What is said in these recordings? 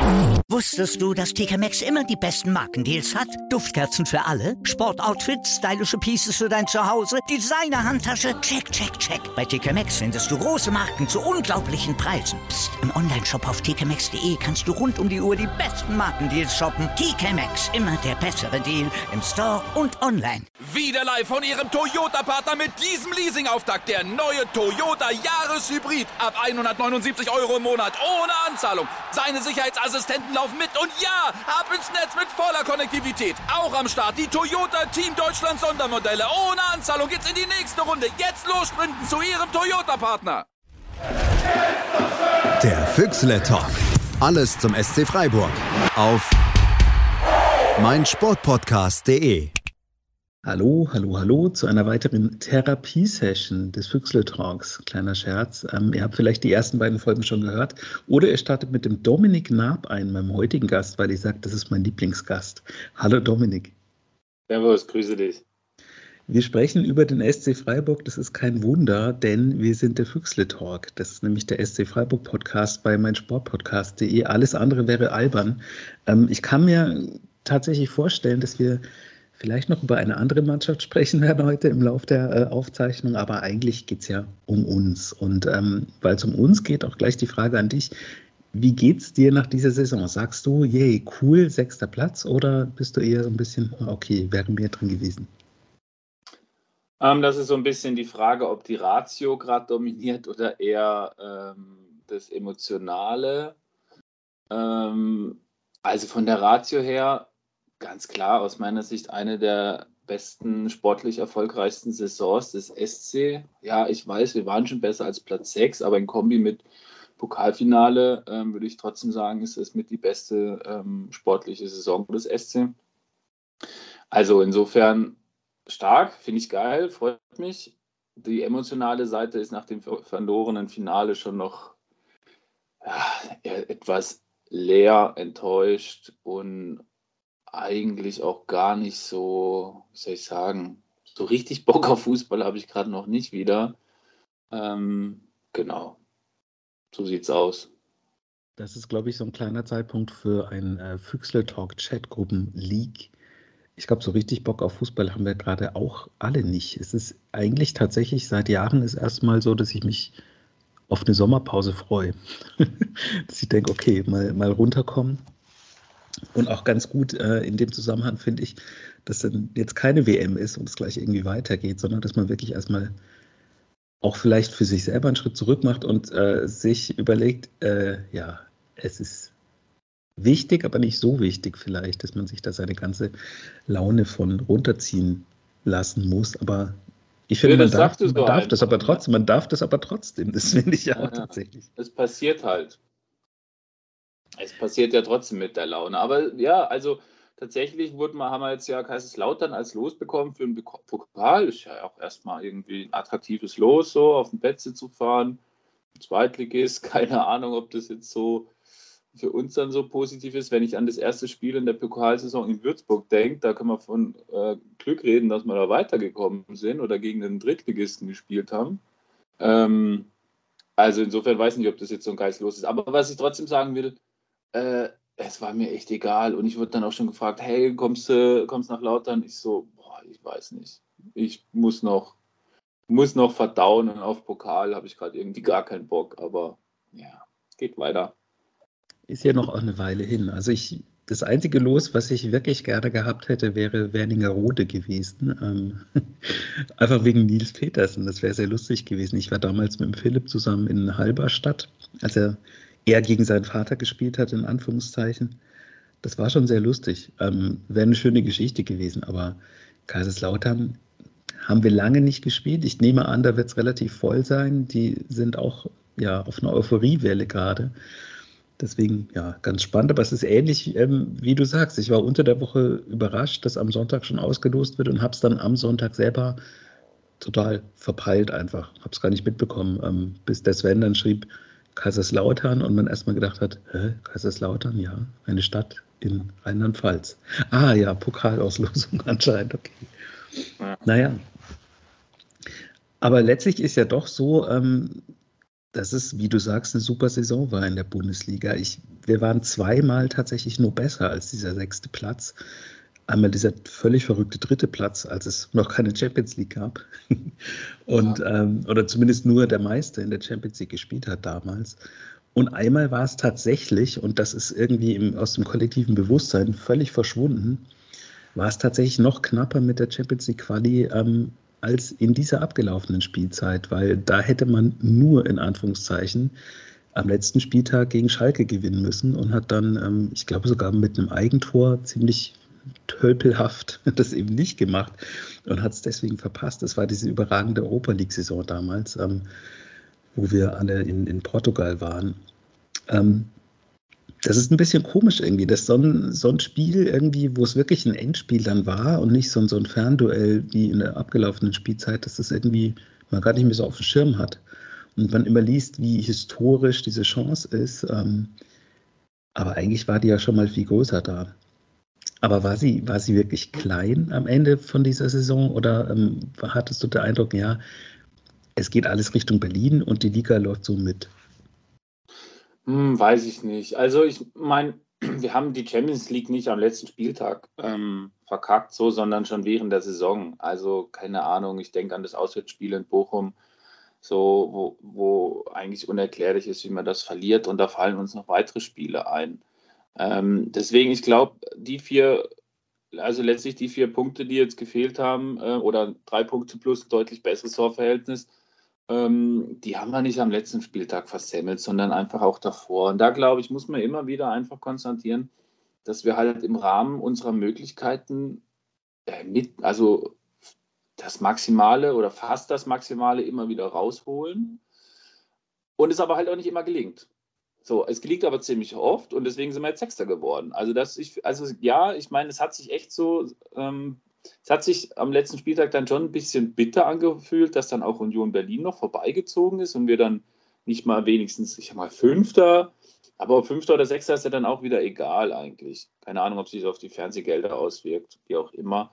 Wusstest du, dass TK Maxx immer die besten Markendeals hat? Duftkerzen für alle, Sportoutfits, stylische Pieces für dein Zuhause, Designer-Handtasche, check, check, check. Bei TK Maxx findest du große Marken zu unglaublichen Preisen. Psst. Im Onlineshop auf tkmaxx.de kannst du rund um die Uhr die besten Markendeals shoppen. TK Maxx, immer der bessere Deal im Store und online. Wieder live von Ihrem Toyota-Partner mit diesem Leasing-Auftakt. Der neue Toyota Jahreshybrid. Ab 179 € im Monat. Ohne Anzahlung. Seine Sicherheitsassistenten laufen mit. Und ja, ab ins Netz mit voller Konnektivität. Auch am Start die Toyota Team Deutschland Sondermodelle. Ohne Anzahlung geht's in die nächste Runde. Jetzt los sprinten zu Ihrem Toyota-Partner. Der Füchsle Talk. Alles zum SC Freiburg. Auf meinsportpodcast.de. Hallo zu einer weiteren Therapiesession des Füchsle Talks. Kleiner Scherz. Ihr habt vielleicht die ersten beiden Folgen schon gehört. Oder ihr startet mit dem Dominik Naab ein, meinem heutigen Gast, weil ich sage, das ist mein Lieblingsgast. Hallo Dominik. Servus, grüße dich. Wir sprechen über den SC Freiburg. Das ist kein Wunder, denn wir sind der Füchsle Talk. Das ist nämlich der SC Freiburg Podcast bei meinsportpodcast.de. Alles andere wäre albern. Ich kann mir tatsächlich vorstellen, dass wir vielleicht noch über eine andere Mannschaft sprechen werden heute im Laufe der Aufzeichnung, aber eigentlich geht es ja um uns. Und weil es um uns geht, auch gleich die Frage an dich. Wie geht's dir nach dieser Saison? Sagst du, yay, cool, 6. Platz, oder bist du eher so ein bisschen, okay, wäre mehr drin gewesen? Das ist so ein bisschen die Frage, ob die Ratio gerade dominiert oder eher das Emotionale. Also von der Ratio her, ganz klar, aus meiner Sicht eine der besten, sportlich erfolgreichsten Saisons des SC. Ja, ich weiß, wir waren schon besser als Platz 6, aber in Kombi mit Pokalfinale würde ich trotzdem sagen, ist es mit die beste sportliche Saison des SC. Also insofern stark, finde ich geil, freut mich. Die emotionale Seite ist nach dem verlorenen Finale schon noch etwas leer, enttäuscht und eigentlich auch gar nicht so, wie soll ich sagen, so richtig Bock auf Fußball habe ich gerade noch nicht wieder. Genau, so sieht's aus. Das ist, glaube ich, so ein kleiner Zeitpunkt für ein Füchsle Talk Chatgruppen-Leak. Ich glaube, so richtig Bock auf Fußball haben wir gerade auch alle nicht. Es ist eigentlich tatsächlich, seit Jahren ist erstmal so, dass ich mich auf eine Sommerpause freue. Dass ich denke, okay, mal runterkommen. Und auch ganz gut in dem Zusammenhang finde ich, dass dann jetzt keine WM ist und es gleich irgendwie weitergeht, sondern dass man wirklich erstmal auch vielleicht für sich selber einen Schritt zurück macht und sich überlegt, es ist wichtig, aber nicht so wichtig vielleicht, dass man sich da seine ganze Laune von runterziehen lassen muss. Aber ich finde, man darf das aber trotzdem. Das finde ich auch tatsächlich. Es passiert halt. Es passiert ja trotzdem mit der Laune. Aber ja, also tatsächlich haben wir jetzt ja Kaiserslautern als Los bekommen für den Pokal. Ist ja auch erstmal irgendwie ein attraktives Los, so auf den Plätze zu fahren. Zweitligist, keine Ahnung, ob das jetzt so für uns dann so positiv ist. Wenn ich an das erste Spiel in der Pokalsaison in Würzburg denke, da kann man von Glück reden, dass wir da weitergekommen sind oder gegen den Drittligisten gespielt haben. Also insofern weiß ich nicht, ob das jetzt so ein geiles Los ist. Aber was ich trotzdem sagen will, es war mir echt egal. Und ich wurde dann auch schon gefragt, hey, kommst nach Lautern? Ich so, ich weiß nicht. Ich muss noch verdauen und auf Pokal habe ich gerade irgendwie gar keinen Bock. Aber ja, geht weiter. Ist ja noch eine Weile hin. Also das einzige Los, was ich wirklich gerne gehabt hätte, wäre Wernigerode gewesen. Einfach wegen Nils Petersen. Das wäre sehr lustig gewesen. Ich war damals mit dem Philipp zusammen in Halberstadt, als er gegen seinen Vater gespielt hat, in Anführungszeichen. Das war schon sehr lustig. Wäre eine schöne Geschichte gewesen, aber Kaiserslautern haben wir lange nicht gespielt. Ich nehme an, da wird es relativ voll sein. Die sind auch auf einer Euphoriewelle gerade. Deswegen, ganz spannend. Aber es ist ähnlich, wie du sagst. Ich war unter der Woche überrascht, dass am Sonntag schon ausgelost wird und habe es dann am Sonntag selber total verpeilt einfach. Habe es gar nicht mitbekommen, bis der Sven dann schrieb, Kaiserslautern, und man erstmal gedacht hat, Kaiserslautern, ja, eine Stadt in Rheinland-Pfalz. Pokalauslosung anscheinend, okay. Ja. Naja. Aber letztlich ist ja doch so, dass es, wie du sagst, eine super Saison war in der Bundesliga. Ich wir waren zweimal tatsächlich nur besser als dieser 6. Platz. Einmal dieser völlig verrückte 3. Platz, als es noch keine Champions League gab. Und, oder zumindest nur der Meister in der Champions League gespielt hat damals. Und einmal war es tatsächlich, und das ist irgendwie aus dem kollektiven Bewusstsein völlig verschwunden, war es tatsächlich noch knapper mit der Champions League Quali als in dieser abgelaufenen Spielzeit, weil da hätte man nur in Anführungszeichen am letzten Spieltag gegen Schalke gewinnen müssen und hat dann, ich glaube sogar mit einem Eigentor ziemlich tölpelhaft das eben nicht gemacht und hat es deswegen verpasst. Das war diese überragende Europa League-Saison damals, wo wir alle in Portugal waren. Das ist ein bisschen komisch irgendwie, dass so ein Spiel irgendwie, wo es wirklich ein Endspiel dann war und nicht so ein Fernduell wie in der abgelaufenen Spielzeit, dass das irgendwie man gar nicht mehr so auf dem Schirm hat. Und man immer liest, wie historisch diese Chance ist. Aber eigentlich war die ja schon mal viel größer da. Aber war sie wirklich klein am Ende von dieser Saison oder hattest du den Eindruck, ja, es geht alles Richtung Berlin und die Liga läuft so mit? Weiß ich nicht. Also ich meine, wir haben die Champions League nicht am letzten Spieltag verkackt, so, sondern schon während der Saison. Also keine Ahnung, ich denke an das Auswärtsspiel in Bochum, so wo eigentlich unerklärlich ist, wie man das verliert. Und da fallen uns noch weitere Spiele ein. Deswegen, ich glaube, letztlich die 4 Punkte, die jetzt gefehlt haben, oder 3 Punkte plus ein deutlich besseres Torverhältnis, die haben wir nicht am letzten Spieltag versemmelt, sondern einfach auch davor. Und da, glaube ich, muss man immer wieder einfach konstatieren, dass wir halt im Rahmen unserer Möglichkeiten also das Maximale oder fast das Maximale immer wieder rausholen und es aber halt auch nicht immer gelingt. So, es gelingt aber ziemlich oft und deswegen sind wir jetzt Sechster geworden. Ich meine, es hat sich echt so, es hat sich am letzten Spieltag dann schon ein bisschen bitter angefühlt, dass dann auch Union Berlin noch vorbeigezogen ist und wir dann nicht mal wenigstens, ich sag mal, Fünfter, aber ob Fünfter oder Sechster ist ja dann auch wieder egal eigentlich. Keine Ahnung, ob sich das auf die Fernsehgelder auswirkt, wie auch immer.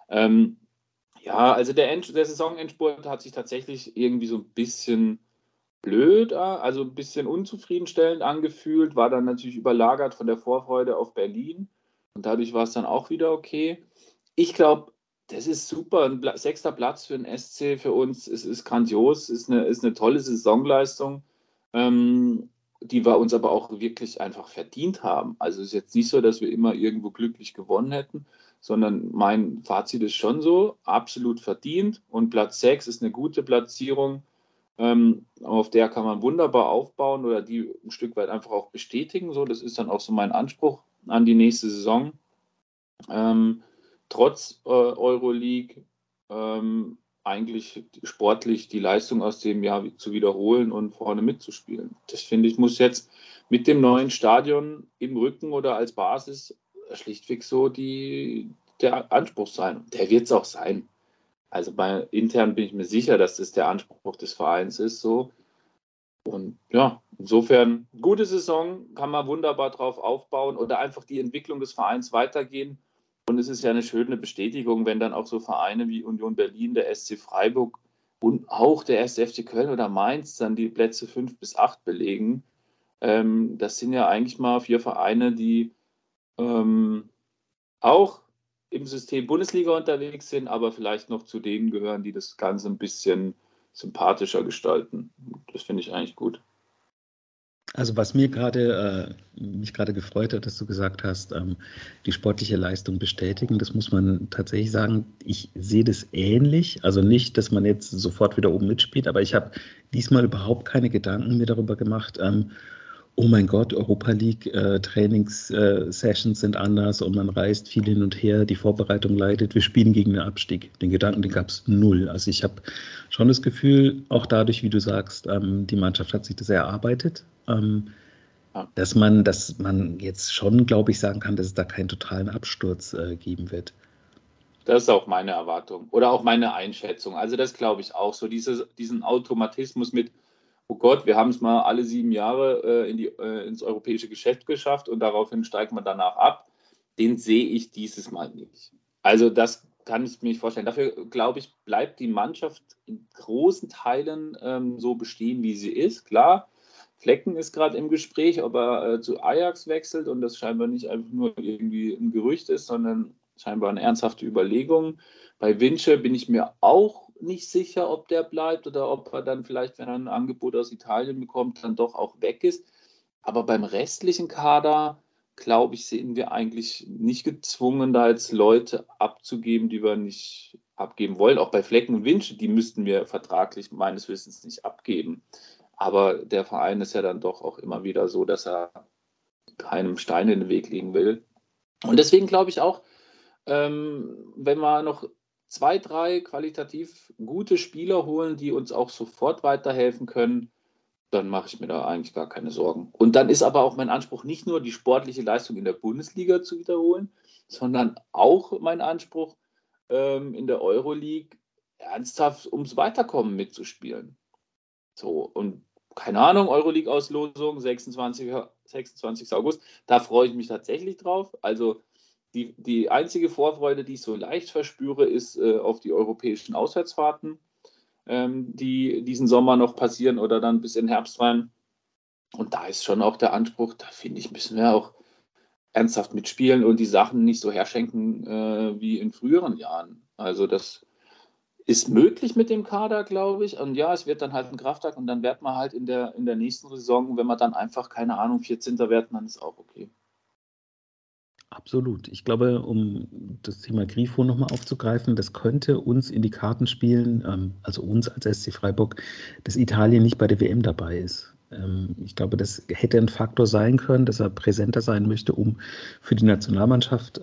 Also der Saisonendspurt hat sich tatsächlich irgendwie so ein bisschen blöd, also ein bisschen unzufriedenstellend angefühlt, war dann natürlich überlagert von der Vorfreude auf Berlin und dadurch war es dann auch wieder okay. Ich glaube, das ist super, ein 6. Platz für den SC für uns, es ist grandios, ist eine tolle Saisonleistung, die wir uns aber auch wirklich einfach verdient haben. Also es ist jetzt nicht so, dass wir immer irgendwo glücklich gewonnen hätten, sondern mein Fazit ist schon so, absolut verdient und Platz 6 ist eine gute Platzierung, auf der kann man wunderbar aufbauen oder die ein Stück weit einfach auch bestätigen. So, das ist dann auch so mein Anspruch an die nächste Saison. Trotz Euroleague eigentlich sportlich die Leistung aus dem Jahr zu wiederholen und vorne mitzuspielen. Das finde ich, muss jetzt mit dem neuen Stadion im Rücken oder als Basis schlichtweg so der Anspruch sein. Der wird es auch sein. Also intern bin ich mir sicher, dass das der Anspruch des Vereins ist. So. Und ja, insofern, gute Saison, kann man wunderbar drauf aufbauen oder einfach die Entwicklung des Vereins weitergehen. Und es ist ja eine schöne Bestätigung, wenn dann auch so Vereine wie Union Berlin, der SC Freiburg und auch der 1. FC Köln oder Mainz dann die Plätze 5 bis 8 belegen. Das sind ja eigentlich mal 4 Vereine, die auch im System Bundesliga unterwegs sind, aber vielleicht noch zu denen gehören, die das Ganze ein bisschen sympathischer gestalten. Das finde ich eigentlich gut. Also was mich gerade gefreut hat, dass du gesagt hast, die sportliche Leistung bestätigen, das muss man tatsächlich sagen, ich sehe das ähnlich, also nicht, dass man jetzt sofort wieder oben mitspielt, aber ich habe diesmal überhaupt keine Gedanken mir darüber gemacht, oh mein Gott, Europa League Trainingssessions sind anders und man reist viel hin und her, die Vorbereitung leidet, wir spielen gegen den Abstieg. Den Gedanken, den gab es null. Also ich habe schon das Gefühl, auch dadurch, wie du sagst, die Mannschaft hat sich das erarbeitet, dass man jetzt schon, glaube ich, sagen kann, dass es da keinen totalen Absturz geben wird. Das ist auch meine Erwartung oder auch meine Einschätzung. Also das glaube ich auch so, diesen Automatismus mit oh Gott, wir haben es mal alle 7 Jahre ins europäische Geschäft geschafft und daraufhin steigt man danach ab. Den sehe ich dieses Mal nicht. Also das kann ich mir nicht vorstellen. Dafür, glaube ich, bleibt die Mannschaft in großen Teilen so bestehen, wie sie ist. Klar, Flecken ist gerade im Gespräch, ob er zu Ajax wechselt und das scheinbar nicht einfach nur irgendwie ein Gerücht ist, sondern scheinbar eine ernsthafte Überlegung. Bei Vince bin ich mir auch nicht sicher, ob der bleibt oder ob er dann vielleicht, wenn er ein Angebot aus Italien bekommt, dann doch auch weg ist. Aber beim restlichen Kader, glaube ich, sind wir eigentlich nicht gezwungen, da jetzt Leute abzugeben, die wir nicht abgeben wollen. Auch bei Flecken und Vince, die müssten wir vertraglich meines Wissens nicht abgeben. Aber der Verein ist ja dann doch auch immer wieder so, dass er keinem Stein in den Weg legen will. Und deswegen glaube ich auch, wenn wir noch 2, 3 qualitativ gute Spieler holen, die uns auch sofort weiterhelfen können, dann mache ich mir da eigentlich gar keine Sorgen. Und dann ist aber auch mein Anspruch, nicht nur die sportliche Leistung in der Bundesliga zu wiederholen, sondern auch mein Anspruch, in der Euroleague ernsthaft ums Weiterkommen mitzuspielen. So, und keine Ahnung, Euroleague-Auslosung, 26. August, da freue ich mich tatsächlich drauf. Also die einzige Vorfreude, die ich so leicht verspüre, ist auf die europäischen Auswärtsfahrten, die diesen Sommer noch passieren oder dann bis in den Herbst rein. Und da ist schon auch der Anspruch, da finde ich, müssen wir auch ernsthaft mitspielen und die Sachen nicht so herschenken wie in früheren Jahren. Also das ist möglich mit dem Kader, glaube ich. Und ja, es wird dann halt ein Kraftakt und dann wird man halt in der nächsten Saison, wenn man dann einfach, keine Ahnung, 14. werden, dann ist auch okay. Absolut. Ich glaube, um das Thema Grifo nochmal aufzugreifen, das könnte uns in die Karten spielen, also uns als SC Freiburg, dass Italien nicht bei der WM dabei ist. Ich glaube, das hätte ein Faktor sein können, dass er präsenter sein möchte, um für die Nationalmannschaft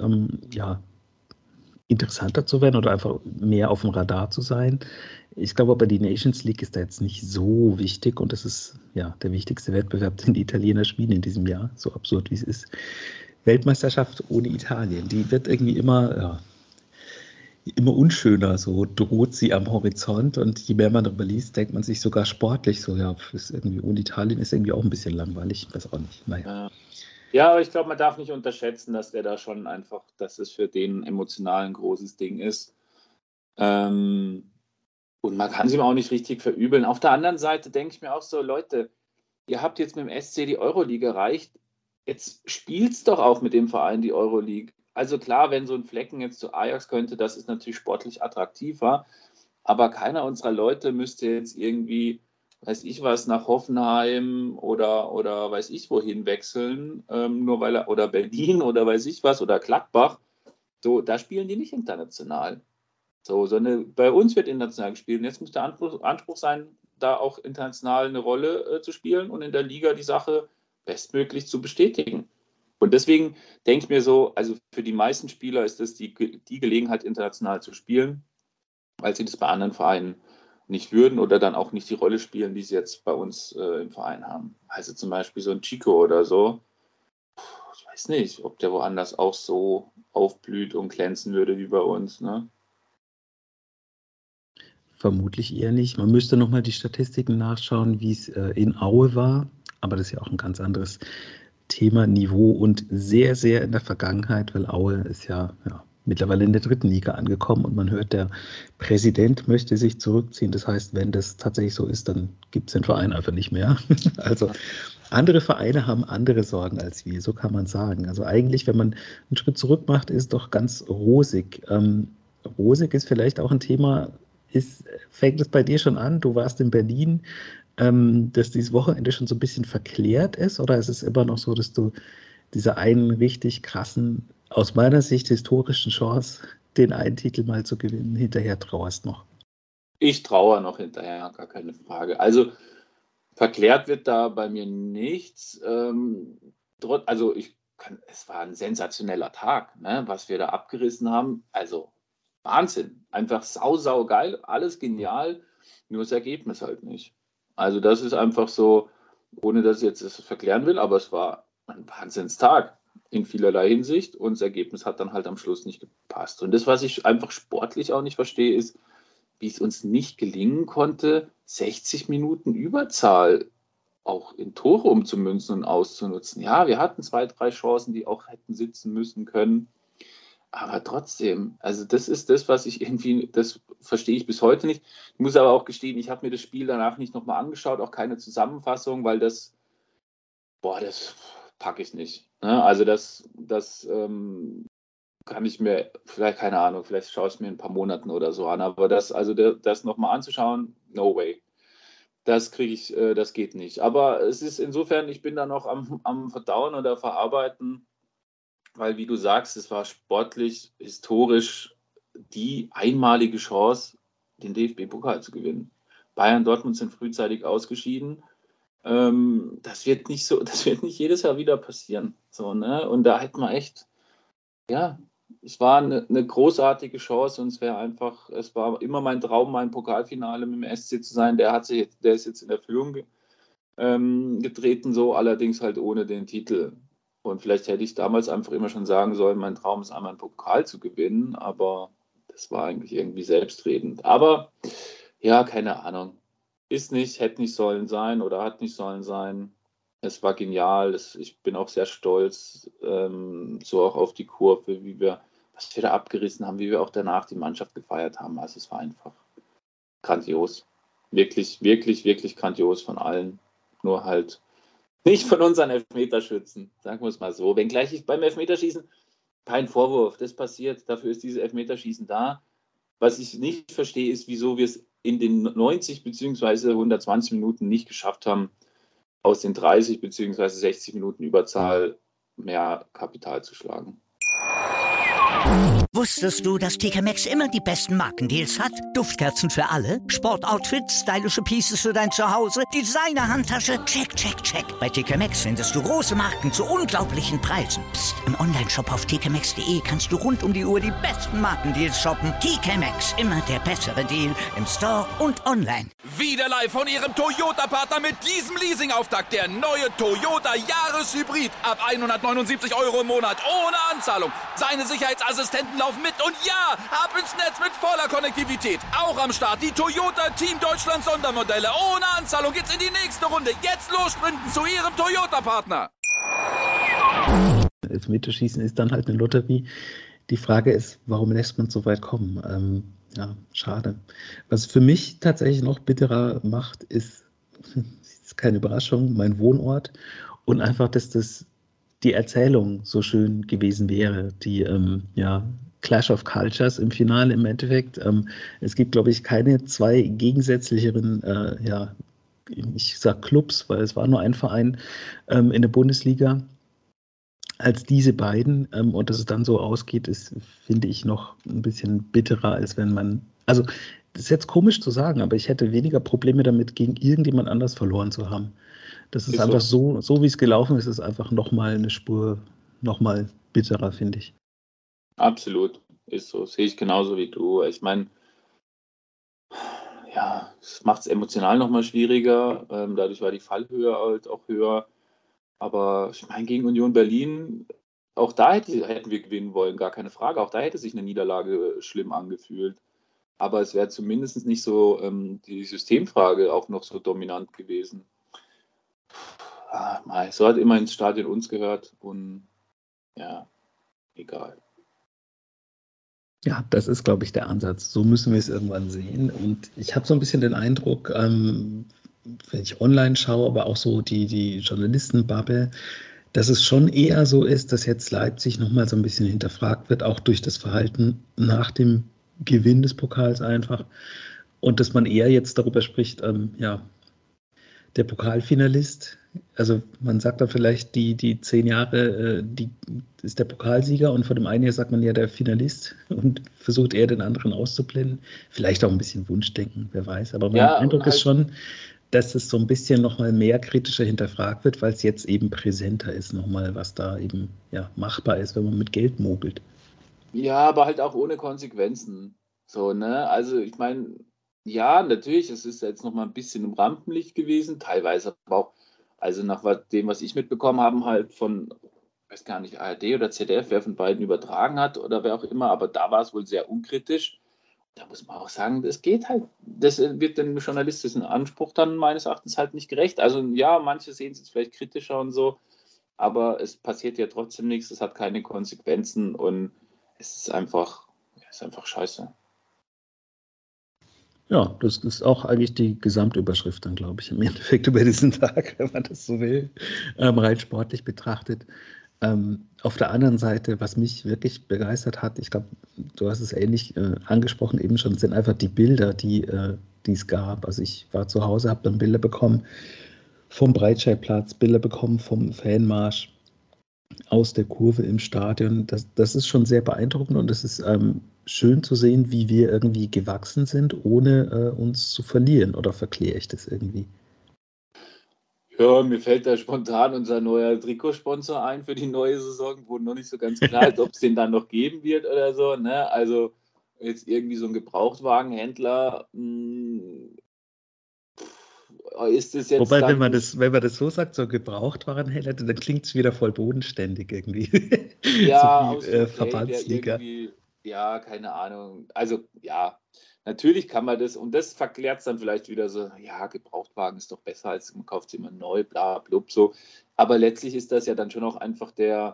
interessanter zu werden oder einfach mehr auf dem Radar zu sein. Ich glaube aber, die Nations League ist da jetzt nicht so wichtig und das ist ja der wichtigste Wettbewerb, den die Italiener spielen in diesem Jahr, so absurd wie es ist. Weltmeisterschaft ohne Italien, die wird irgendwie immer unschöner, so droht sie am Horizont und je mehr man darüber liest, denkt man sich sogar sportlich so, ja, ist irgendwie ohne Italien ist irgendwie auch ein bisschen langweilig, ich weiß auch nicht, naja. Ja, aber ich glaube, man darf nicht unterschätzen, dass der da schon einfach, dass es für den emotional ein großes Ding ist. Und man kann es ihm auch nicht richtig verübeln. Auf der anderen Seite denke ich mir auch so, Leute, ihr habt jetzt mit dem SC die Euroleague erreicht, jetzt spielt's doch auch mit dem Verein die Euroleague. Also klar, wenn so ein Flecken jetzt zu Ajax könnte, das ist natürlich sportlich attraktiver, aber keiner unserer Leute müsste jetzt irgendwie, weiß ich was, nach Hoffenheim oder weiß ich wohin wechseln, nur weil er, oder Berlin oder weiß ich was, oder Gladbach. So, da spielen die nicht international. So, sondern bei uns wird international gespielt. Und jetzt muss der Anspruch sein, da auch international eine Rolle zu spielen und in der Liga die Sache bestmöglich zu bestätigen. Und deswegen denke ich mir so, also für die meisten Spieler ist das die Gelegenheit, international zu spielen, weil sie das bei anderen Vereinen nicht würden oder dann auch nicht die Rolle spielen, die sie jetzt bei uns im Verein haben. Also zum Beispiel so ein Chico oder so. Ich weiß nicht, ob der woanders auch so aufblüht und glänzen würde wie bei uns, ne? Vermutlich eher nicht. Man müsste nochmal die Statistiken nachschauen, wie es in Aue war, aber das ist ja auch ein ganz anderes Thema, Niveau und sehr, sehr in der Vergangenheit, weil Aue ist ja mittlerweile in der 3. Liga angekommen und man hört, der Präsident möchte sich zurückziehen. Das heißt, wenn das tatsächlich so ist, dann gibt es den Verein einfach nicht mehr. Also andere Vereine haben andere Sorgen als wir, so kann man sagen. Also eigentlich, wenn man einen Schritt zurück macht, ist doch ganz rosig. Rosig ist vielleicht auch ein Thema, fängt es bei dir schon an? Du warst in Berlin, dass dieses Wochenende schon so ein bisschen verklärt ist? Oder ist es immer noch so, dass du dieser einen richtig krassen, aus meiner Sicht historischen Chance, den einen Titel mal zu gewinnen, hinterher trauerst noch? Ich trauere noch hinterher, gar keine Frage. Also verklärt wird da bei mir nichts. Also es war ein sensationeller Tag, ne, was wir da abgerissen haben. Also Wahnsinn. Einfach sau geil, alles genial, nur das Ergebnis halt nicht. Also das ist einfach so, ohne dass ich jetzt das verklären will, aber es war ein Wahnsinnstag in vielerlei Hinsicht und das Ergebnis hat dann halt am Schluss nicht gepasst. Und das, was ich einfach sportlich auch nicht verstehe, ist, wie es uns nicht gelingen konnte, 60 Minuten Überzahl auch in Tore umzumünzen und auszunutzen. Ja, wir hatten 2, 3 Chancen, die auch hätten sitzen müssen können. Aber trotzdem, also das ist das, was ich irgendwie, das verstehe ich bis heute nicht. Ich muss aber auch gestehen, ich habe mir das Spiel danach nicht nochmal angeschaut, auch keine Zusammenfassung, weil das Boah, das packe ich nicht. Ne? Also das kann ich mir, vielleicht, keine Ahnung, vielleicht schaue ich es mir in ein paar Monaten oder so an, aber das nochmal anzuschauen, no way. Das geht nicht. Aber es ist insofern, ich bin da noch am Verdauen oder Verarbeiten, weil, wie du sagst, es war sportlich, historisch die einmalige Chance, den DFB-Pokal zu gewinnen. Bayern, Dortmund sind frühzeitig ausgeschieden. Das wird nicht jedes Jahr wieder passieren. So, ne? Und da hätten wir echt, ja, es war eine großartige Chance und es war immer mein Traum, mein Pokalfinale mit dem SC zu sein. Der ist jetzt in Erfüllung getreten, so allerdings halt ohne den Titel. Und vielleicht hätte ich damals einfach immer schon sagen sollen, mein Traum ist einmal einen Pokal zu gewinnen, aber das war eigentlich irgendwie selbstredend. Aber ja, keine Ahnung. Hätte nicht sollen sein oder hat nicht sollen sein. Es war genial. Ich bin auch sehr stolz, so auch auf die Kurve, was wir da abgerissen haben, wie wir auch danach die Mannschaft gefeiert haben. Also es war einfach grandios. Wirklich, wirklich, wirklich grandios von allen. Nur halt nicht von unseren Elfmeterschützen, sagen wir es mal so. Wenngleich ich beim Elfmeterschießen, kein Vorwurf, das passiert, dafür ist dieses Elfmeterschießen da. Was ich nicht verstehe, ist, wieso wir es in den 90 bzw. 120 Minuten nicht geschafft haben, aus den 30 bzw. 60 Minuten Überzahl mehr Kapital zu schlagen. Wusstest du, dass TK Maxx immer die besten Markendeals hat? Duftkerzen für alle, Sportoutfits, stylische Pieces für dein Zuhause, Designer-Handtasche, check, check, check. Bei TK Maxx findest du große Marken zu unglaublichen Preisen. Psst. Im Onlineshop auf tkmaxx.de kannst du rund um die Uhr die besten Markendeals shoppen. TK Maxx, immer der bessere Deal im Store und online. Wieder live von Ihrem Toyota-Partner mit diesem Leasing-Auftakt. Der neue Toyota Jahreshybrid. Ab 179 € im Monat. Ohne Anzahlung. Seine Sicherheitsassistenten laufen mit. Und ja, ab ins Netz mit voller Konnektivität. Auch am Start die Toyota Team Deutschland Sondermodelle. Ohne Anzahlung geht's in die nächste Runde. Jetzt los sprinten zu Ihrem Toyota-Partner. Elfmeterschießen ist dann halt eine Lotterie. Die Frage ist, warum lässt man es so weit kommen? Ja, schade. Was für mich tatsächlich noch bitterer macht, ist keine Überraschung, mein Wohnort und einfach, dass die Erzählung so schön gewesen wäre. Die Clash of Cultures im Finale im Endeffekt. Es gibt, glaube ich, keine zwei gegensätzlicheren ich sage Clubs, weil es war nur ein Verein in der Bundesliga, als diese beiden, und dass es dann so ausgeht, ist, finde ich, noch ein bisschen bitterer, als wenn man, also das ist jetzt komisch zu sagen, aber ich hätte weniger Probleme damit, gegen irgendjemand anders verloren zu haben. Das ist einfach so wie es gelaufen ist einfach nochmal eine Spur, nochmal bitterer, finde ich. Absolut, ist so, sehe ich genauso wie du. Ich meine, ja, es macht es emotional nochmal schwieriger, dadurch war die Fallhöhe halt auch höher. Aber ich meine, gegen Union Berlin, auch da hätten wir gewinnen wollen, gar keine Frage. Auch da hätte sich eine Niederlage schlimm angefühlt. Aber es wäre zumindest nicht so die Systemfrage auch noch so dominant gewesen. So hat immerhin das Stadion uns gehört und ja, egal. Ja, das ist, glaube ich, der Ansatz. So müssen wir es irgendwann sehen. Und ich habe so ein bisschen den Eindruck, wenn ich online schaue, aber auch so die Journalistenbubble, dass es schon eher so ist, dass jetzt Leipzig nochmal so ein bisschen hinterfragt wird, auch durch das Verhalten nach dem Gewinn des Pokals einfach. Und dass man eher jetzt darüber spricht, der Pokalfinalist, also man sagt dann vielleicht die 10 Jahre, die ist der Pokalsieger und vor dem einen Jahr sagt man ja der Finalist und versucht eher den anderen auszublenden. Vielleicht auch ein bisschen Wunschdenken, wer weiß. Aber mein Eindruck ist schon, dass es so ein bisschen nochmal mehr kritischer hinterfragt wird, weil es jetzt eben präsenter ist, nochmal, was da eben machbar ist, wenn man mit Geld mogelt. Ja, aber halt auch ohne Konsequenzen. So, ne? Also ich meine, ja, natürlich, es ist jetzt nochmal ein bisschen im Rampenlicht gewesen, teilweise aber auch, also nach dem, was ich mitbekommen habe, halt von, ich weiß gar nicht, ARD oder ZDF, wer von beiden übertragen hat oder wer auch immer, aber da war es wohl sehr unkritisch. Da muss man auch sagen, das geht halt, das wird dem journalistischen Anspruch dann meines Erachtens halt nicht gerecht. Also ja, manche sehen es jetzt vielleicht kritischer und so, aber es passiert ja trotzdem nichts, es hat keine Konsequenzen und es ist einfach scheiße. Ja, das ist auch eigentlich die Gesamtüberschrift dann, glaube ich, im Endeffekt über diesen Tag, wenn man das so will, rein sportlich betrachtet. Auf der anderen Seite, was mich wirklich begeistert hat, ich glaube, du hast es ähnlich angesprochen eben schon, sind einfach die Bilder, die es gab. Also ich war zu Hause, habe dann Bilder bekommen vom Breitscheidplatz, Bilder bekommen vom Fanmarsch aus der Kurve im Stadion. Das ist schon sehr beeindruckend und es ist schön zu sehen, wie wir irgendwie gewachsen sind, ohne uns zu verlieren. Oder verkläre ich das irgendwie? Ja, mir fällt da spontan unser neuer Trikotsponsor ein für die neue Saison, wo noch nicht so ganz klar ist, ob es den dann noch geben wird oder so. Ne? Also jetzt irgendwie so ein Gebrauchtwagenhändler, ist es jetzt Wobei, wenn dann, man das so sagt, so Gebrauchtwarenhändler, dann klingt es wieder voll bodenständig irgendwie. So ja, wie aus UK, der Verbandsliga. irgendwie, ja, keine Ahnung. Also ja, natürlich kann man das, und das verklärt es dann vielleicht wieder so, ja, Gebrauchtwagen ist doch besser, als man kauft sie immer neu, bla, blub, so. Aber letztlich ist das ja dann schon auch einfach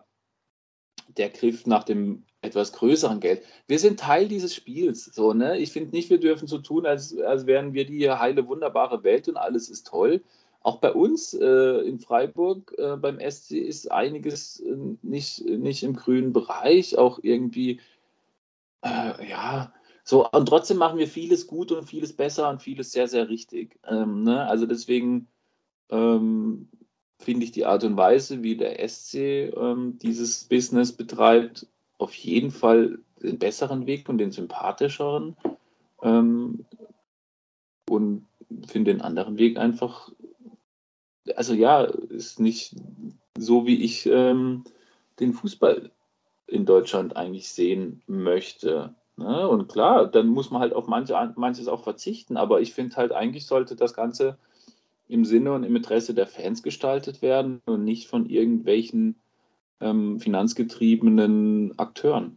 der Griff nach dem etwas größeren Geld. Wir sind Teil dieses Spiels. So, ne? Ich finde nicht, wir dürfen so tun, als wären wir die heile, wunderbare Welt und alles ist toll. Auch bei uns in Freiburg beim SC ist einiges nicht im grünen Bereich, auch irgendwie, ja, so. Und trotzdem machen wir vieles gut und vieles besser und vieles sehr, sehr richtig. Ne? Also deswegen ähm, finde ich die Art und Weise, wie der SC dieses Business betreibt, auf jeden Fall den besseren Weg und den sympathischeren. Ähm, und finde den anderen Weg einfach, also ja, ist nicht so, wie ich den Fußball in Deutschland eigentlich sehen möchte. Ne? Und klar, dann muss man halt auf manches auch verzichten, aber ich finde halt, eigentlich sollte das Ganze im Sinne und im Interesse der Fans gestaltet werden und nicht von irgendwelchen finanzgetriebenen Akteuren.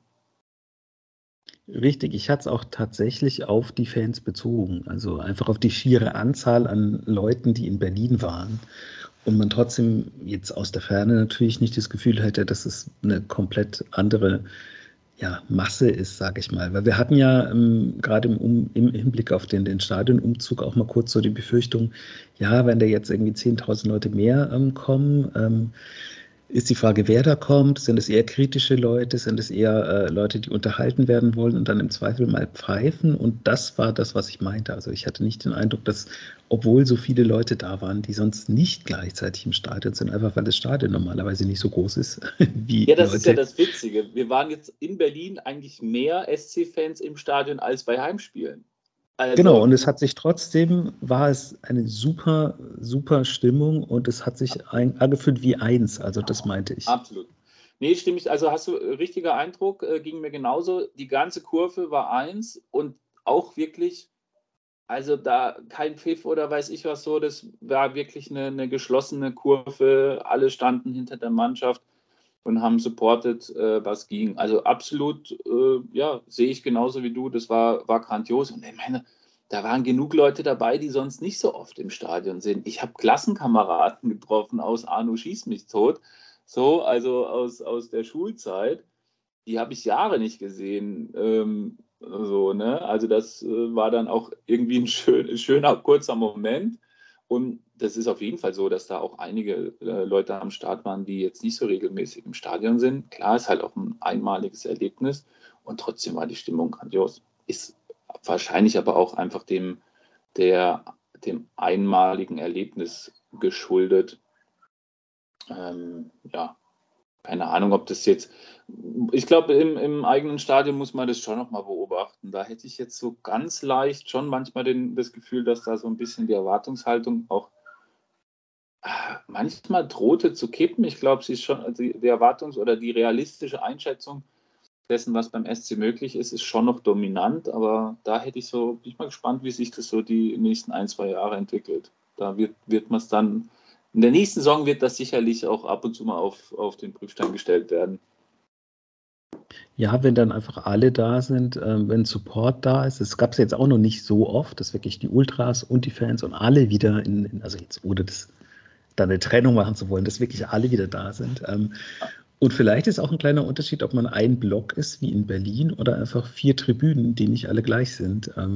Richtig, ich hatte es auch tatsächlich auf die Fans bezogen. Also einfach auf die schiere Anzahl an Leuten, die in Berlin waren. Und man trotzdem jetzt aus der Ferne natürlich nicht das Gefühl hätte, dass es eine komplett andere Masse ist, sage ich mal. Weil wir hatten ja gerade im Hinblick auf den Stadionumzug auch mal kurz so die Befürchtung, ja, wenn da jetzt irgendwie 10.000 Leute mehr kommen, ist die Frage, wer da kommt. Sind es eher kritische Leute? Sind es eher Leute, die unterhalten werden wollen und dann im Zweifel mal pfeifen? Und das war das, was ich meinte. Also ich hatte nicht den Eindruck, dass, obwohl so viele Leute da waren, die sonst nicht gleichzeitig im Stadion sind, einfach weil das Stadion normalerweise nicht so groß ist, wie Ja, das ist ja Leute. das Witzige. Wir waren jetzt in Berlin eigentlich mehr SC-Fans im Stadion als bei Heimspielen. Genau, Also und es hat sich trotzdem, war es eine super, super Stimmung und es hat sich angefühlt wie eins. Also das meinte ich. absolut. Nee, stimme ich. Also hast du richtiger Eindruck, ging mir genauso. Die ganze Kurve war eins und auch wirklich, also da kein Pfiff oder weiß ich was so, das war wirklich eine geschlossene Kurve. Alle standen hinter der Mannschaft und haben supportet, was ging. Also absolut, ja, sehe ich genauso wie du. Das war grandios. Und ich meine, da waren genug Leute dabei, die sonst nicht so oft im Stadion sind. Ich habe Klassenkameraden getroffen aus Arno Schieß mich tot, so, also aus der Schulzeit. Die habe ich Jahre nicht gesehen. So, ne? Also das war dann auch irgendwie ein schöner, kurzer Moment. Und das ist auf jeden Fall so, dass da auch einige Leute am Start waren, die jetzt nicht so regelmäßig im Stadion sind. Klar, ist halt auch ein einmaliges Erlebnis und trotzdem war die Stimmung grandios. Ist wahrscheinlich aber auch einfach dem einmaligen Erlebnis geschuldet. Ja, keine Ahnung, ob das jetzt. Ich glaube, im eigenen Stadion muss man das schon nochmal beobachten. Da hätte ich jetzt so ganz leicht schon manchmal das Gefühl, dass da so ein bisschen die Erwartungshaltung auch manchmal drohte zu kippen. Ich glaube, sie ist schon, also die Erwartungs- oder die realistische Einschätzung dessen, was beim SC möglich ist, ist schon noch dominant. Aber da bin ich mal gespannt, wie sich das so die nächsten 1, 2 Jahre entwickelt. Da wird man es dann. In der nächsten Saison wird das sicherlich auch ab und zu mal auf den Prüfstein gestellt werden. Ja, wenn dann einfach alle da sind, wenn Support da ist. Es gab es jetzt auch noch nicht so oft, dass wirklich die Ultras und die Fans und alle wieder also jetzt ohne da eine Trennung machen zu wollen, dass wirklich alle wieder da sind. Und vielleicht ist auch ein kleiner Unterschied, ob man ein Block ist, wie in Berlin, oder einfach 4 Tribünen, die nicht alle gleich sind.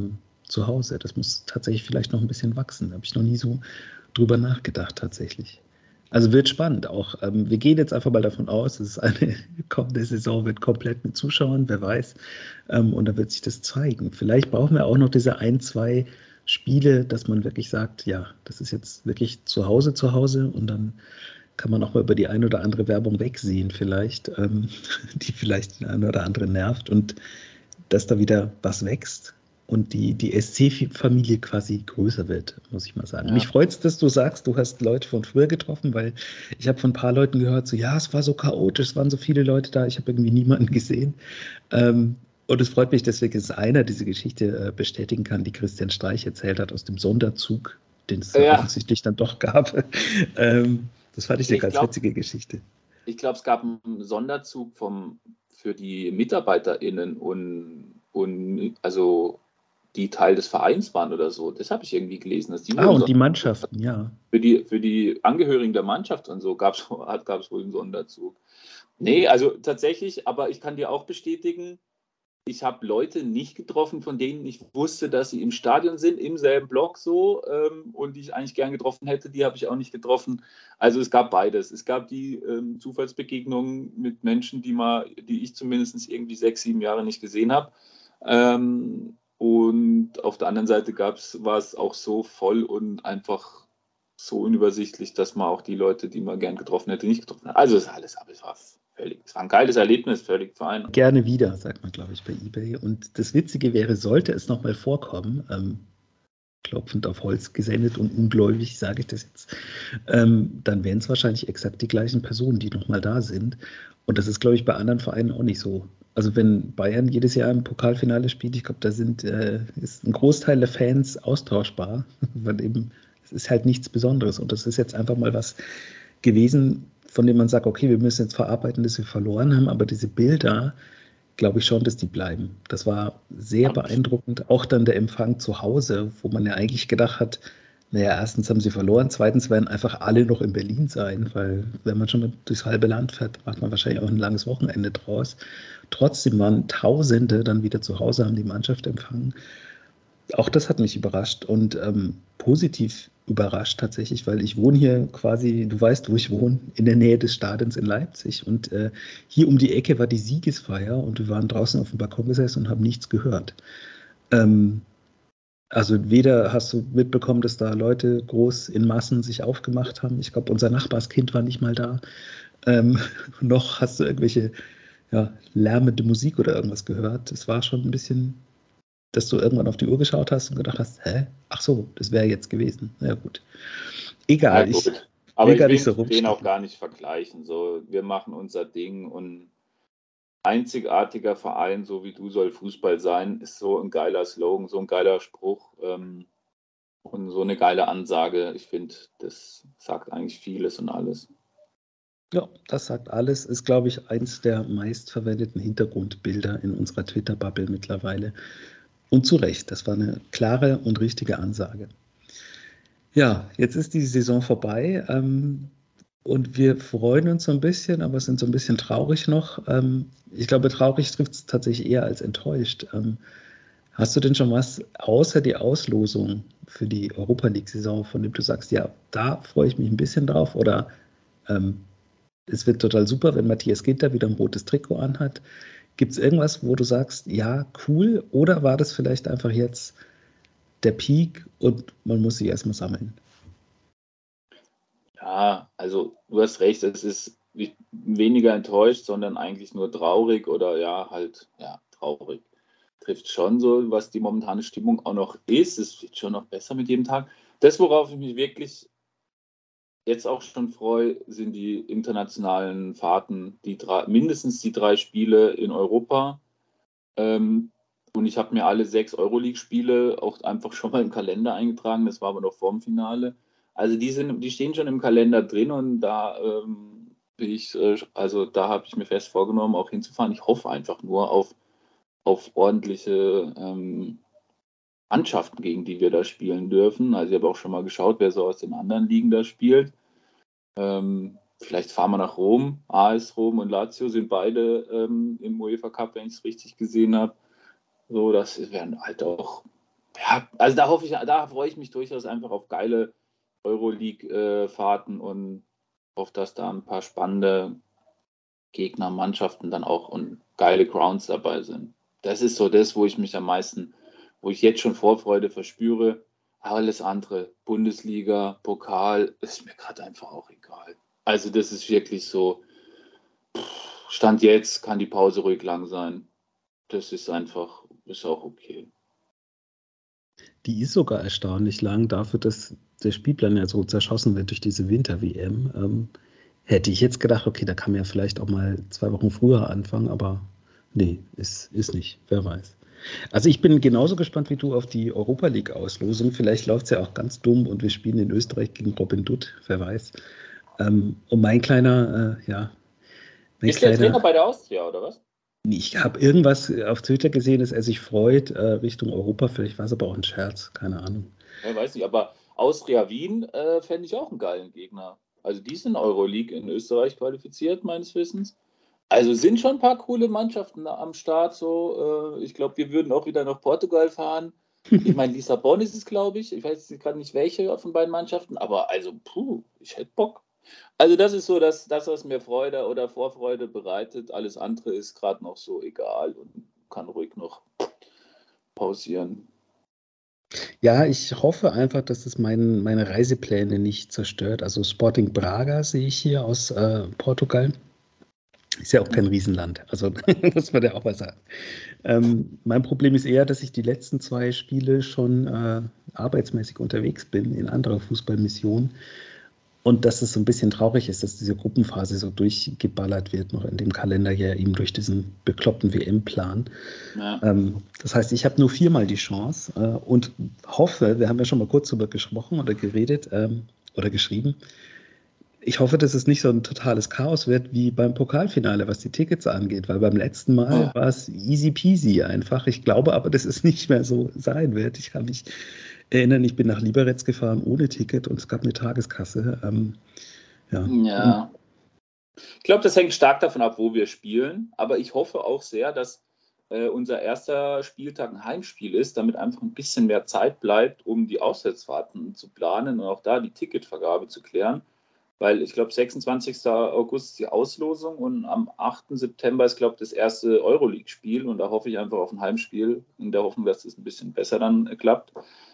zu Hause. Das muss tatsächlich vielleicht noch ein bisschen wachsen. Da habe ich noch nie so drüber nachgedacht tatsächlich. Also wird spannend auch. Wir gehen jetzt einfach mal davon aus, dass es eine kommende Saison wird komplett mit Zuschauern, wer weiß. Und da wird sich das zeigen. Vielleicht brauchen wir auch noch diese 1, 2 Spiele, dass man wirklich sagt, ja, das ist jetzt wirklich zu Hause und dann kann man auch mal über die eine oder andere Werbung wegsehen vielleicht, die vielleicht den einen oder anderen nervt und dass da wieder was wächst und die SC-Familie quasi größer wird, muss ich mal sagen. Ja. Mich freut es, dass du sagst, du hast Leute von früher getroffen, weil ich habe von ein paar Leuten gehört, so ja, es war so chaotisch, es waren so viele Leute da, ich habe irgendwie niemanden gesehen. Und es freut mich deswegen, dass einer diese Geschichte bestätigen kann, die Christian Streich erzählt hat aus dem Sonderzug, den es offensichtlich dann doch gab. Das fand ich eine ganz witzige Geschichte. Ich glaube, es gab einen Sonderzug für die MitarbeiterInnen und also die Teil des Vereins waren oder so. Das habe ich irgendwie gelesen. Dass die und die Mannschaften, ja. Für die Angehörigen der Mannschaft und so gab es wohl einen Sonderzug. Nee, also tatsächlich, aber ich kann dir auch bestätigen, ich habe Leute nicht getroffen, von denen ich wusste, dass sie im Stadion sind, im selben Block so, und die ich eigentlich gern getroffen hätte, die habe ich auch nicht getroffen. Also es gab beides. Es gab die Zufallsbegegnungen mit Menschen, die ich zumindest irgendwie 6, 7 Jahre nicht gesehen habe. Und auf der anderen Seite war es auch so voll und einfach so unübersichtlich, dass man auch die Leute, die man gern getroffen hätte, nicht getroffen hat. Also es ist alles, aber es war ein geiles Erlebnis, völlig fein. Gerne wieder, sagt man, glaube ich, bei eBay. Und das Witzige wäre, sollte es nochmal vorkommen, klopfend auf Holz gesendet und ungläubig, sage ich das jetzt, dann wären es wahrscheinlich exakt die gleichen Personen, die nochmal da sind. Und das ist, glaube ich, bei anderen Vereinen auch nicht so. Also wenn Bayern jedes Jahr im Pokalfinale spielt, ich glaube, da ist ein Großteil der Fans austauschbar, weil eben es ist halt nichts Besonderes. Und das ist jetzt einfach mal was gewesen, von dem man sagt, okay, wir müssen jetzt verarbeiten, dass wir verloren haben, aber diese Bilder, glaube ich schon, dass die bleiben. Das war sehr beeindruckend. Auch dann der Empfang zu Hause, wo man ja eigentlich gedacht hat, naja, erstens haben sie verloren, zweitens werden einfach alle noch in Berlin sein, weil wenn man schon durchs halbe Land fährt, macht man wahrscheinlich auch ein langes Wochenende draus. Trotzdem waren Tausende dann wieder zu Hause, haben die Mannschaft empfangen. Auch das hat mich überrascht und positiv überrascht tatsächlich, weil ich wohne hier quasi, du weißt, wo ich wohne, in der Nähe des Stadions in Leipzig und hier um die Ecke war die Siegesfeier und wir waren draußen auf dem Balkon gesessen und haben nichts gehört. Also weder hast du mitbekommen, dass da Leute groß in Massen sich aufgemacht haben. Ich glaube, unser Nachbarskind war nicht mal da. Noch hast du irgendwelche lärmende Musik oder irgendwas gehört. Es war schon ein bisschen, dass du irgendwann auf die Uhr geschaut hast und gedacht hast, ach so, das wäre jetzt gewesen. Na ja, gut. Egal, ja, gut. Aber ich will den auch gar nicht vergleichen. So, wir machen unser Ding und einzigartiger Verein, so wie du soll Fußball sein, ist so ein geiler Slogan, so ein geiler Spruch und so eine geile Ansage. Ich finde, das sagt eigentlich vieles und alles. Ja, das sagt alles. Ist, glaube ich, eins der meistverwendeten Hintergrundbilder in unserer Twitter-Bubble mittlerweile. Und zu Recht, das war eine klare und richtige Ansage. Ja, jetzt ist die Saison vorbei und wir freuen uns so ein bisschen, aber sind so ein bisschen traurig noch. Ich glaube, traurig trifft es tatsächlich eher als enttäuscht. Hast du denn schon was außer die Auslosung für die Europa League-Saison, von dem du sagst, ja, da freue ich mich ein bisschen drauf oder es wird total super, wenn Matthias Ginter wieder ein rotes Trikot anhat? Gibt es irgendwas, wo du sagst, ja, cool, oder war das vielleicht einfach jetzt der Peak und man muss sich erstmal sammeln? Ja, also du hast recht, es ist weniger enttäuscht, sondern eigentlich nur traurig oder traurig. Trifft schon so, was die momentane Stimmung auch noch ist. Es wird schon noch besser mit jedem Tag. Das, worauf ich mich wirklich jetzt auch schon freue, sind die internationalen Fahrten, mindestens die 3 Spiele in Europa. Und ich habe mir alle 6 Euroleague-Spiele auch einfach schon mal im Kalender eingetragen. Das war aber noch vorm Finale. Also die stehen schon im Kalender drin und da da habe ich mir fest vorgenommen, auch hinzufahren. Ich hoffe einfach nur auf ordentliche Mannschaften, gegen die wir da spielen dürfen. Also ich habe auch schon mal geschaut, wer so aus den anderen Ligen da spielt. Vielleicht fahren wir nach Rom. AS Rom und Lazio sind beide im UEFA Cup, wenn ich es richtig gesehen habe. So, das wären halt auch Ja, also da freue ich mich durchaus einfach auf geile Euroleague-Fahrten und auf, dass da ein paar spannende Gegner, Mannschaften dann auch und geile Grounds dabei sind. Das ist so das, wo ich jetzt schon Vorfreude verspüre. Alles andere, Bundesliga, Pokal, ist mir gerade einfach auch egal. Also das ist wirklich so, Stand jetzt kann die Pause ruhig lang sein. Das ist auch okay. Die ist sogar erstaunlich lang dafür, dass der Spielplan ja so zerschossen wird durch diese Winter-WM. Hätte ich jetzt gedacht, okay, da kann man ja vielleicht auch mal 2 Wochen früher anfangen, aber nee, ist nicht, wer weiß. Also ich bin genauso gespannt wie du auf die Europa League-Auslosung. Vielleicht läuft es ja auch ganz dumm und wir spielen in Österreich gegen Robin Dutt, wer weiß. Und mein kleiner, Ist der Trainer bei der Austria, oder was? Ich habe irgendwas auf Twitter gesehen, dass er sich freut Richtung Europa. Vielleicht war es aber auch ein Scherz, keine Ahnung. Ja, weiß nicht, aber Austria Wien fände ich auch einen geilen Gegner. Also die sind Euroleague in Österreich qualifiziert, meines Wissens. Also sind schon ein paar coole Mannschaften am Start. So, ich glaube, wir würden auch wieder nach Portugal fahren. Ich meine, Lissabon ist es, glaube ich. Ich weiß gerade nicht, welche von beiden Mannschaften, aber also, ich hätte Bock. Also das ist so das, was mir Freude oder Vorfreude bereitet. Alles andere ist gerade noch so egal und kann ruhig noch pausieren. Ja, ich hoffe einfach, dass es meine Reisepläne nicht zerstört. Also Sporting Braga sehe ich hier aus Portugal. Ist ja auch kein Riesenland, also muss man ja auch mal sagen. Mein Problem ist eher, dass ich die letzten 2 Spiele schon arbeitsmäßig unterwegs bin in anderer Fußballmission. Und dass es so ein bisschen traurig ist, dass diese Gruppenphase so durchgeballert wird, noch in dem Kalender hier eben durch diesen bekloppten WM-Plan. Ja. Das heißt, ich habe nur 4-mal die Chance und hoffe, wir haben ja schon mal kurz darüber gesprochen oder geredet oder geschrieben, ich hoffe, dass es nicht so ein totales Chaos wird wie beim Pokalfinale, was die Tickets angeht, weil beim letzten Mal war es easy peasy einfach. Ich glaube aber, dass es nicht mehr so sein wird. Ich kann mich erinnern, ich bin nach Liberec gefahren ohne Ticket und es gab eine Tageskasse. Ja. Ich glaube, das hängt stark davon ab, wo wir spielen. Aber ich hoffe auch sehr, dass unser erster Spieltag ein Heimspiel ist, damit einfach ein bisschen mehr Zeit bleibt, um die Auswärtsfahrten zu planen und auch da die Ticketvergabe zu klären. Weil ich glaube, 26. August ist die Auslosung und am 8. September ist, glaube ich, das erste Euroleague-Spiel. Und da hoffe ich einfach auf ein Heimspiel, in der Hoffnung, dass es ein bisschen besser dann klappt.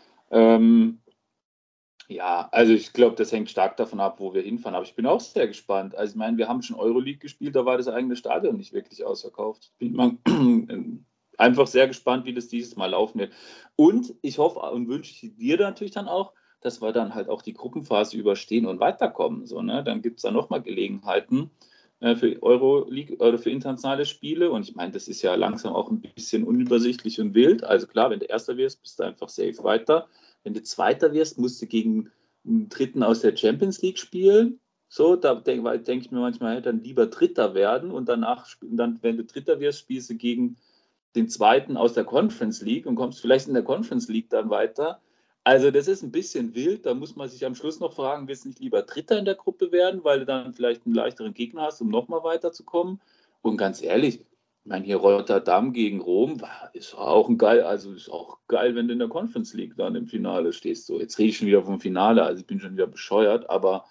Ja, also ich glaube, das hängt stark davon ab, wo wir hinfahren. Aber ich bin auch sehr gespannt. Also ich meine, wir haben schon Euroleague gespielt, da war das eigene Stadion nicht wirklich ausverkauft. Bin mal einfach sehr gespannt, wie das dieses Mal laufen wird. Und ich hoffe und wünsche dir natürlich dann auch, dass wir dann halt auch die Gruppenphase überstehen und weiterkommen. So, ne? Dann gibt es da nochmal Gelegenheiten für Euroleague oder für internationale Spiele. Und ich meine, das ist ja langsam auch ein bisschen unübersichtlich und wild. Also klar, wenn du Erster wirst, bist du einfach safe weiter. Wenn du Zweiter wirst, musst du gegen einen Dritten aus der Champions League spielen. So, da denke ich mir manchmal, dann lieber Dritter werden und danach, wenn du Dritter wirst, spielst du gegen den Zweiten aus der Conference League und kommst vielleicht in der Conference League dann weiter. Also das ist ein bisschen wild, da muss man sich am Schluss noch fragen, willst du nicht lieber Dritter in der Gruppe werden, weil du dann vielleicht einen leichteren Gegner hast, um nochmal weiterzukommen? Und ganz ehrlich, ich meine, hier Rotterdam gegen Rom ist auch ist auch geil, wenn du in der Conference League dann im Finale stehst. So, jetzt rede ich schon wieder vom Finale, also ich bin schon wieder bescheuert, aber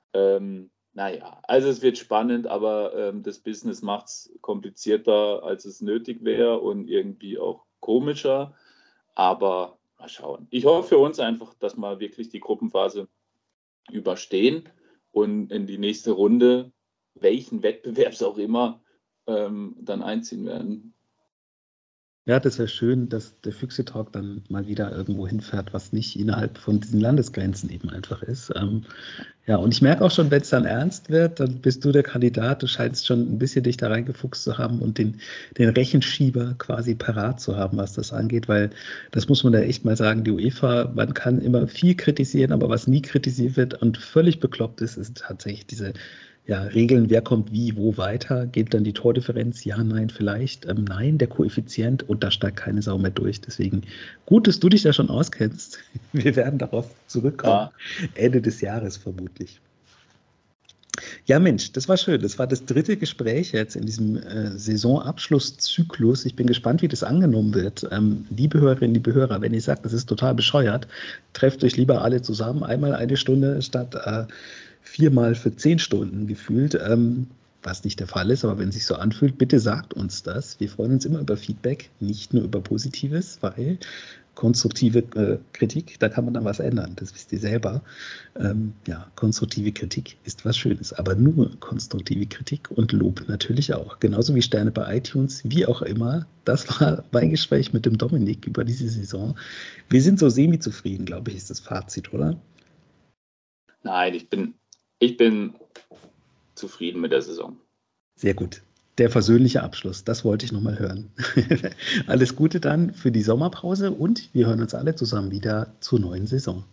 naja, also es wird spannend, aber das Business macht es komplizierter, als es nötig wäre und irgendwie auch komischer. Aber mal schauen. Ich hoffe für uns einfach, dass wir wirklich die Gruppenphase überstehen und in die nächste Runde, welchen Wettbewerbs auch immer, dann einziehen werden. Ja, das wäre schön, dass der Füchse-Talk dann mal wieder irgendwo hinfährt, was nicht innerhalb von diesen Landesgrenzen eben einfach ist. Ja, und ich merke auch schon, wenn es dann ernst wird, dann bist du der Kandidat. Du scheinst schon ein bisschen dich da reingefuchst zu haben und den Rechenschieber quasi parat zu haben, was das angeht, weil das muss man da echt mal sagen, die UEFA, man kann immer viel kritisieren, aber was nie kritisiert wird und völlig bekloppt ist, ist tatsächlich diese Regeln, wer kommt wie, wo weiter, geht dann die Tordifferenz, ja, nein, vielleicht, nein, der Koeffizient und da steigt keine Sau mehr durch. Deswegen gut, dass du dich da schon auskennst. Wir werden darauf zurückkommen, Ende des Jahres vermutlich. Ja, Mensch, das war schön. Das war das 3. Gespräch jetzt in diesem Saisonabschlusszyklus. Ich bin gespannt, wie das angenommen wird. Liebe Hörerinnen, liebe Hörer, wenn ihr sagt, das ist total bescheuert, trefft euch lieber alle zusammen, einmal eine Stunde statt 4-mal für 10 Stunden gefühlt. Was nicht der Fall ist, aber wenn es sich so anfühlt, bitte sagt uns das. Wir freuen uns immer über Feedback, nicht nur über Positives, weil konstruktive Kritik, da kann man dann was ändern, das wisst ihr selber. Konstruktive Kritik ist was Schönes, aber nur konstruktive Kritik und Lob natürlich auch. Genauso wie Sterne bei iTunes, wie auch immer. Das war mein Gespräch mit dem Dominik über diese Saison. Wir sind so semi-zufrieden, glaube ich, ist das Fazit, oder? Nein, ich bin zufrieden mit der Saison. Sehr gut. Der versöhnliche Abschluss, das wollte ich nochmal hören. Alles Gute dann für die Sommerpause und wir hören uns alle zusammen wieder zur neuen Saison.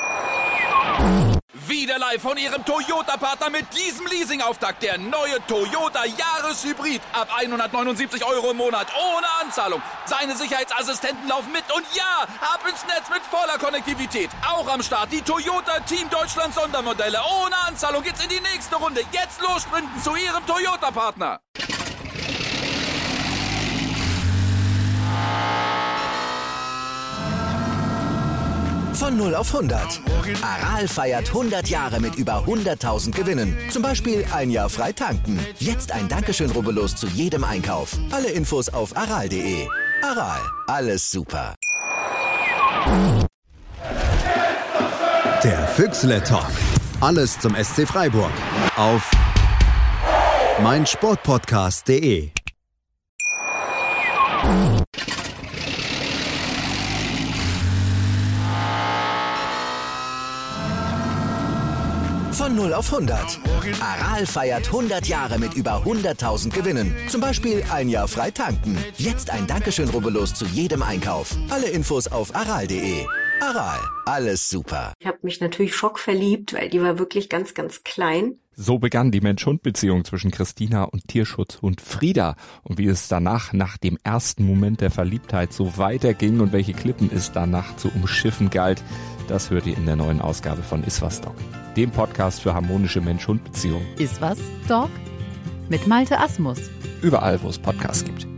Wieder live von Ihrem Toyota-Partner mit diesem Leasing-Auftakt. Der neue Toyota Jahreshybrid. Ab 179 € im Monat. Ohne Anzahlung. Seine Sicherheitsassistenten laufen mit. Und ja, ab ins Netz mit voller Konnektivität. Auch am Start die Toyota Team Deutschland Sondermodelle. Ohne Anzahlung geht's in die nächste Runde. Jetzt los sprinten zu Ihrem Toyota-Partner. Von 0 auf 100. Aral feiert 100 Jahre mit über 100.000 Gewinnen. Zum Beispiel ein Jahr frei tanken. Jetzt ein Dankeschön, rubbellos zu jedem Einkauf. Alle Infos auf aral.de. Aral, alles super. Der Füchsle Talk. Alles zum SC Freiburg. Auf meinsportpodcast.de. Von 0 auf 100. Aral feiert 100 Jahre mit über 100.000 Gewinnen. Zum Beispiel ein Jahr frei tanken. Jetzt ein Dankeschön, rubbellos zu jedem Einkauf. Alle Infos auf aral.de. Aral, alles super. Ich habe mich natürlich schockverliebt, weil die war wirklich ganz, ganz klein. So begann die Mensch-Hund-Beziehung zwischen Christina und Tierschutzhund Frieda. Und wie es danach, nach dem ersten Moment der Verliebtheit, so weiterging und welche Klippen es danach zu umschiffen galt, das hört ihr in der neuen Ausgabe von Iswas Dog, dem Podcast für harmonische Mensch-Hund-Beziehungen. Iswas Dog? Mit Malte Asmus. Überall, wo es Podcasts gibt.